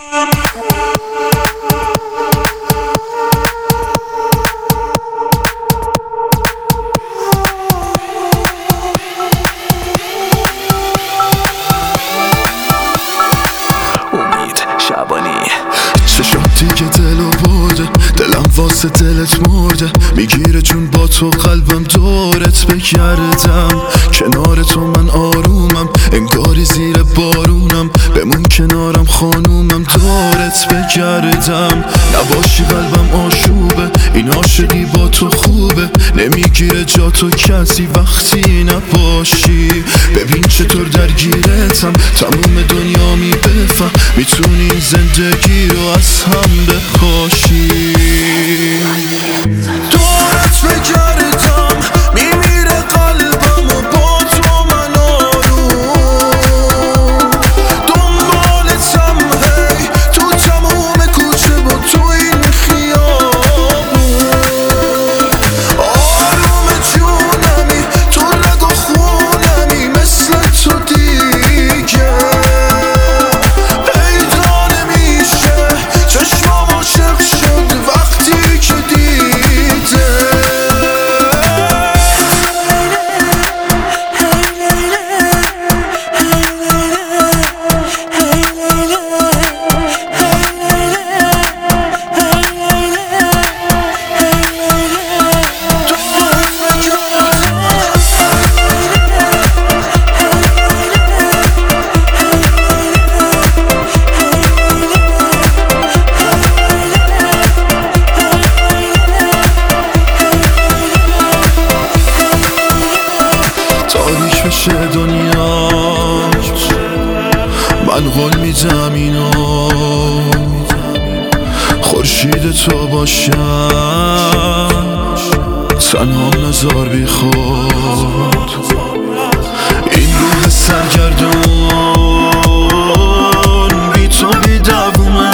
چشاتی که دلو برده، دلم واسه دلت مرده، میگیره چون با تو قلبم دورت بگردم. کنار تو من آرومم، انگاری زیر بارونم، بمون کنارم خانومم، دورت بگردم. نباشی قلبم آشوبه، این عاشقی با تو خوبه، نمیگیره جا تو کسی وقتی نباشی. ببین چطور درگیرتم، تموم دنیا میبفهم، میتونی زندگی رو از هم بپاشی. دورت بگردم، میمیره قلبم و با تو من آروم، دنبالتم هی تو تموم کوچه با تو این خیابون. آروم جونمی تو رگ و خونمی، مثل تو دیگه پیدا نمیشه، چشمام عاشق شد وقتی که دیده. تاریک بشه دنیات، من قول میدم اینو، خورشید تو باشم، تنهام نزار بی خود. این روح سرگردون بی تو بی دوومه،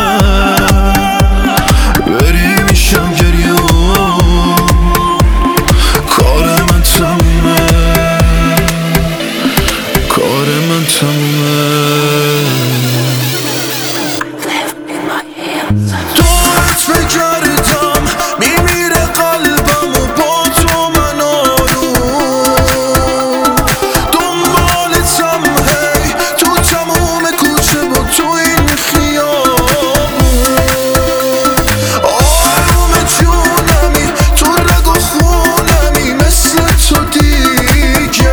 بری میشم گریون، کار من تمومه، کار من تمومه. دورت بگردم، میمیره قلبم و با تو من آروم، دنبالتم هی تو تموم کوچه با تو این خیابون. آروم جونمی تو رگ و خونمی، مثل تو دیگه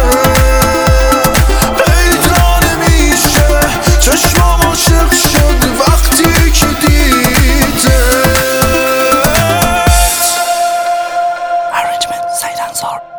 پیدا نمیشه، چشمام عاشق شد وقتی که دیده. Arrangement, Said Ansar.